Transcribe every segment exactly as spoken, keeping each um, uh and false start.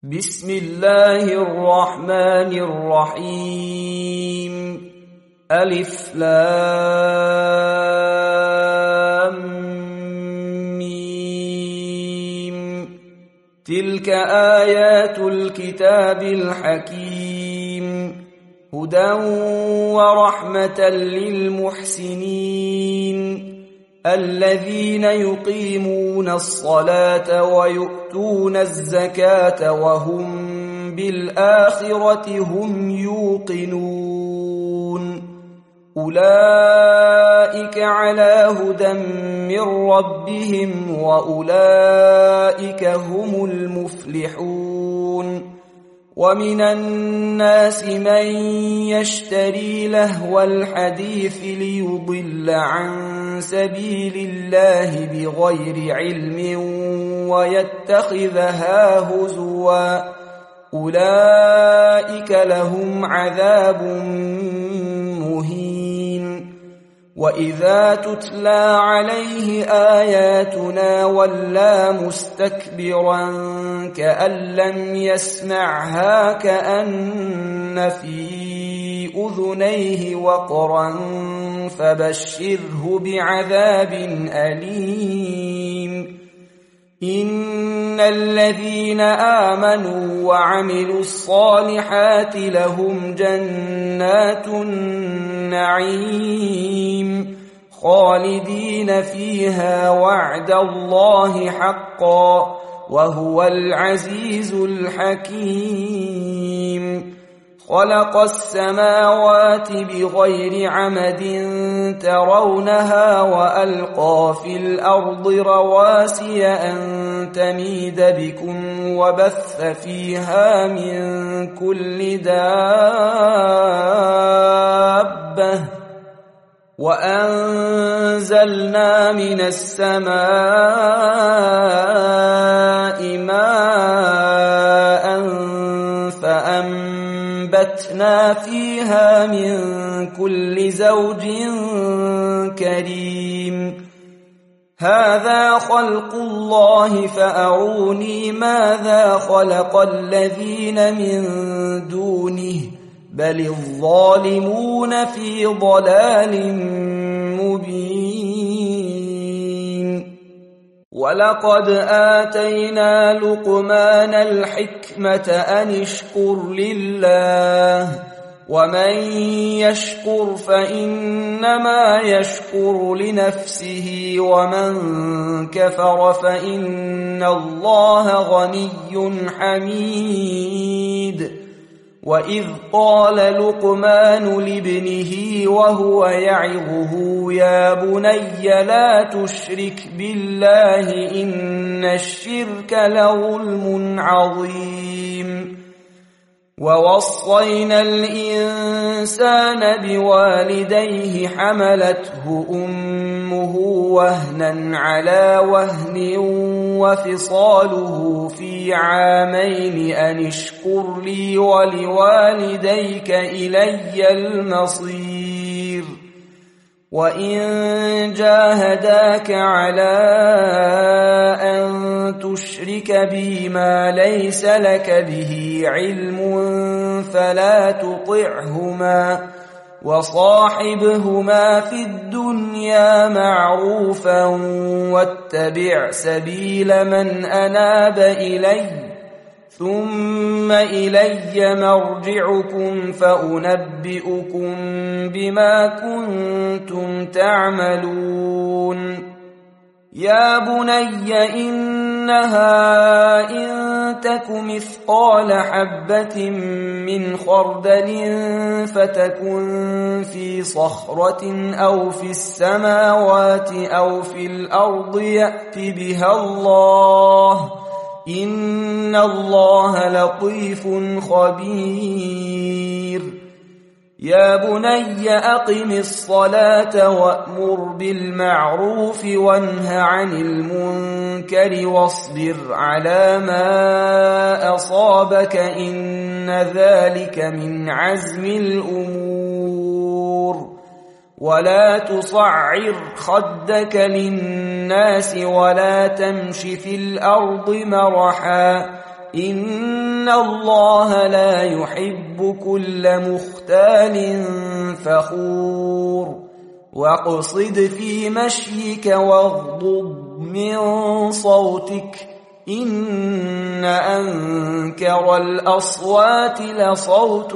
بسم الله الرحمن الرحيم. ألف لام ميم. تلك آيات الكتاب الحكيم، هدى ورحمة للمحسنين الذين يقيمون الصلاة ويؤتون الزكاة وهم بالآخرة هم يوقنون. أولئك على هدى من ربهم وأولئك هم المفلحون. ومن الناس من يشتري لهو الحديث ليضل عن سبيل الله بغير علم ويتخذها هزوا، أولئك لهم عذاب مهين. وإذا تتلى عليه آياتنا ولى مستكبرا كأن لم يسمعها كأن في أذنيه وقرا فبشره بعذاب أليم. إن الذين آمنوا وعملوا الصالحات لهم جنات النعيم خالدين فيها وعد الله حقا وهو العزيز الحكيم. خلق السماوات بغير عمد ترونها وألقى في الأرض رواسي أن تميد بكم وبث فيها من كل دابة وأنزلنا من السماء ماء فأنبتنا فيها من كل زوج كريم. هذا خلق الله فأروني ماذا خلق الذين من دونه بل الظالمون في ضلال مبين. ولقد آتينا لقمان الحكمة أن اشكر لله ومن يشكر فإنما يشكر لنفسه ومن كفر فإن الله غني حميد. وإذ قال لقمان لابنه وهو يعظه يا بني لا تشرك بالله إن الشرك لظلم عظيم. ووصينا الإنسان بوالديه حملته أمه وهنا على وهن وفصاله في عامين أن اشكر لي ولوالديك إلي المصير. وإن جاهداك على أن تشرك بي ما ليس لك به علم فلا تطعهما وصاحبهما في الدنيا معروفا واتبع سبيل من أناب إلي ثم إلي مرجعكم فأنبئكم بما كنتم تعملون. يا بني إنها إن تك مثقال حبة من خردل فتكن في صخرة أو في السماوات أو في الأرض يأت بها الله إن الله لطيف خبير. يا بني أقم الصلاة وأمر بالمعروف وانه عن المنكر واصبر على ما أصابك إن ذلك من عزم الأمور. ولا تصعر خدك للناس ولا تمش في الأرض مرحا إن الله لا يحب كل مختال فخور واقصد في مشيك واغضض من صوتك إن أنكر الأصوات لصوت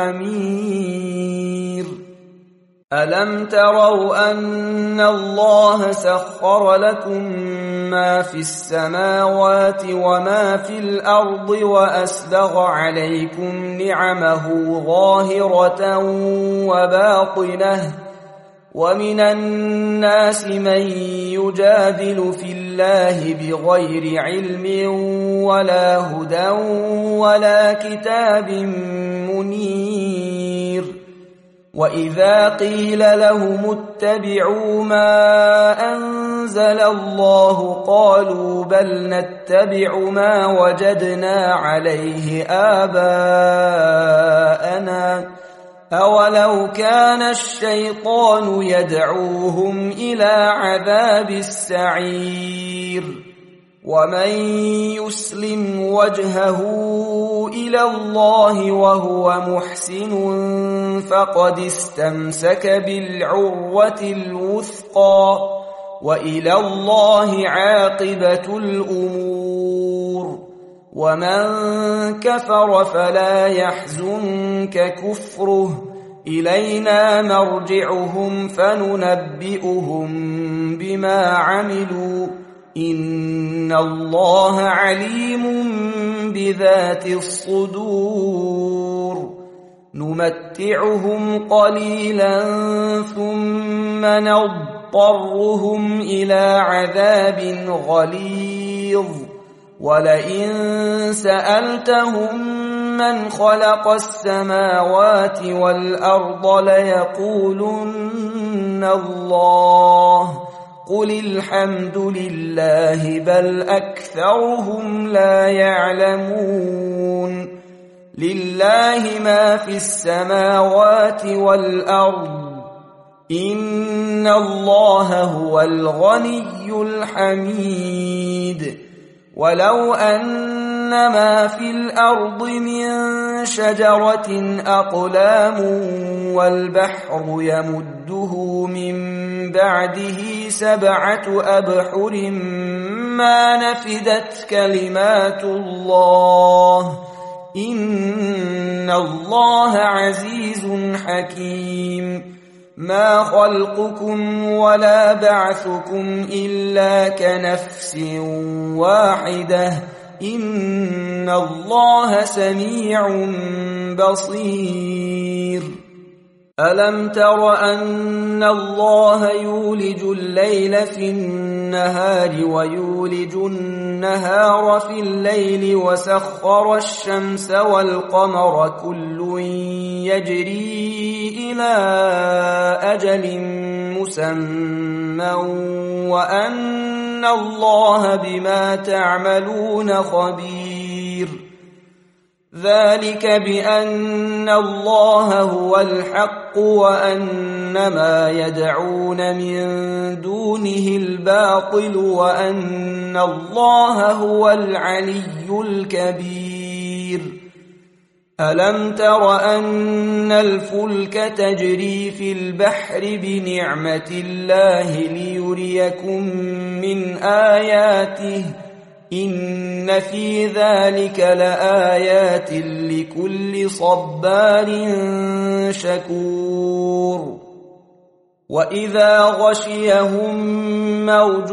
الحمير ألم تروا أن الله سخر لكم ما في السماوات وما في الأرض وأسبغ عليكم نعمه ظاهرة وباطنة ومن الناس من يجادل في الله بغير علم ولا هدى ولا كتاب منير وإذا قيل لهم اتبعوا ما أنزل الله قالوا بل نتبع ما وجدنا عليه آباءنا أولو كان الشيطان يدعوهم إلى عذاب السعير ومن يسلم وجهه إلى الله وهو محسن فقد استمسك بالعروة الوثقى وإلى الله عاقبة الأمور ومن كفر فلا يحزنك كفره إلينا مرجعهم فننبئهم بما عملوا إن الله عليم بذات الصدور نمتعهم قليلا ثم نضطرهم إلى عذاب غليظ ولئن سألتهم من خلق السماوات والأرض ليقولن الله قل الحمد لله بل أكثرهم لا يعلمون لله ما في السماوات والأرض إن الله هو الغني الحميد ولو أن ما في الأرض من شجرة أقلام والبحر يمده من بعده سبعة أبحر ما نفدت كلمات الله إن الله عزيز حكيم ما خلقكم ولا بعثكم إلا كنفس واحدة إن الله سميع بصير ألم تر أن الله يولج الليل في النهار ويولج النهار في الليل وسخر الشمس والقمر كل يجري إلى أجل مسمى وأن الله بما تعملون خبير ذلك بأن الله هو الحق وأن ما يدعون من دونه الباطل وأن الله هو العلي الكبير ألم تر أن الفلك تجري في البحر بنعمة الله ليريكم من آياته إن في ذلك لآيات لكل صبار شكور وإذا غشيهم موج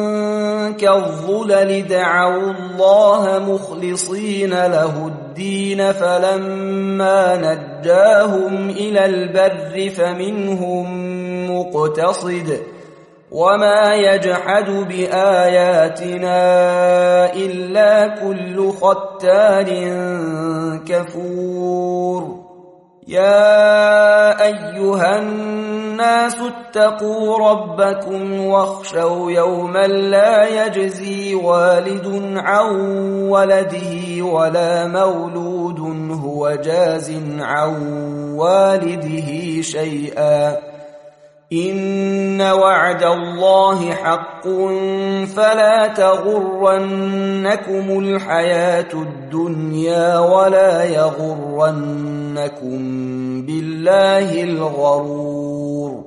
كالظلل دعوا الله مخلصين له الدين فلما نجاهم إلى البر فمنهم مقتصد وما يجحد بآياتنا إلا كل ختار كفور يا أيها الناس اتقوا ربكم واخشوا يوما لا يجزي والد عن ولده ولا مولود هو جاز عن والده شيئا إن وعد الله حق فلا تغرنكم الحياة الدنيا ولا يغرنكم بالله الغرور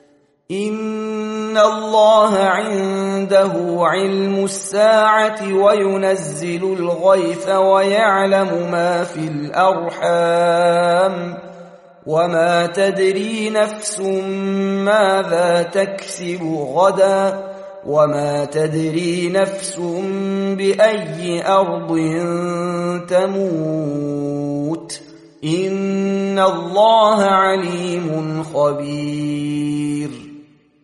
إن الله عنده علم الساعة وينزل الغيث ويعلم ما في الأرحام وما تدري نفس ماذا تكسب غدا وما تدري نفس بأي أرض تموت إن الله عليم خبير